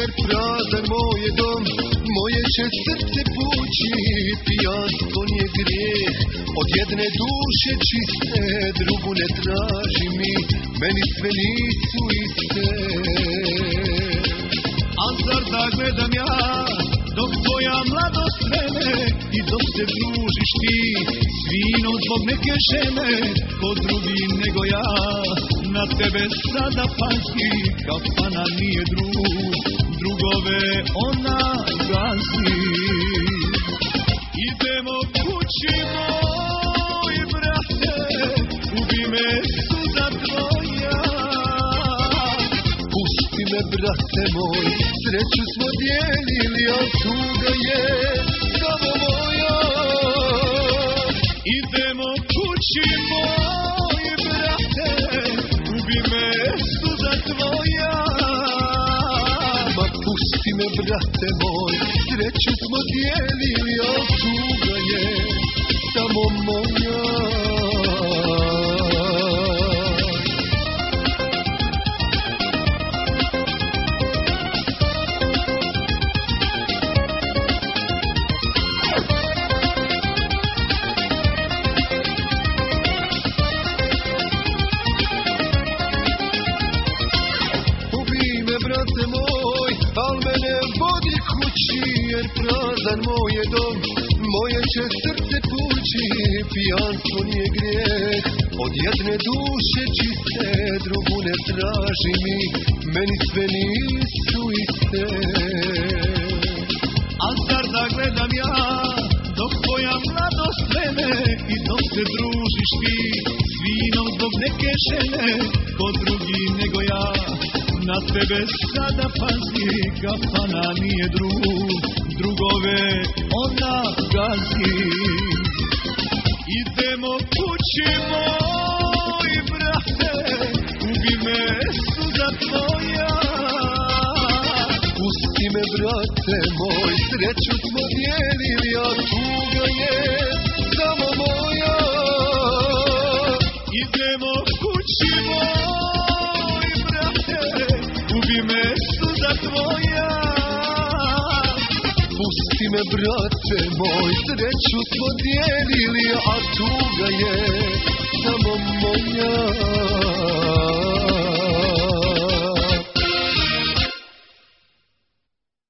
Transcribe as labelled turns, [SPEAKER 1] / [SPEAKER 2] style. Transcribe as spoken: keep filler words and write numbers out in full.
[SPEAKER 1] jer prazan moj je dom. Moje će srce pući, pijanstvo nije grijeh. Od jedne duše čiste, drugu ne traži mi, meni sve nisu iste. A zar da gledam ja, dok tvoja mladost vene i dok se družiš ti s vinom zbog neke žene, ko drugi nego ja, na tebe sada pazi, kafana nije drug, drugove ona gazi. Idemo kući moj, brate, ubi me suza tvoja. Pusti me, brate moj, sreću smo dijelili, a tuga je samo moja. Idemo kući moj, brate, ubi me suza tvoja. Ma pusti me, brate moj, sreću smo dijelili, a tuga je samo moja. Brate moj, al mene vodi kući, jer prazan moj je dom. Moje će srce pući, pijanstvo nije grijeh. Od jedne duše čiste, drugu ne traži mi, meni sve nisu iste. A zar da gledam ja, dok tvoja mladost vene i dok se družiš ti s vinom zbog neke žene, ko drugi nego ja, na tebe sada pazi, kafana nije drug, drugove ona gazi. Idemo kući moj, brate, ubi me suza tvoja. Pusti me, brate moj, sreću smo dijelili, a tuga je samo moja. Idemo kući moj, brate, ubi me suza tvoja. Pusti me, brate moj, sreću smo dijelili, a tuga je samo moja.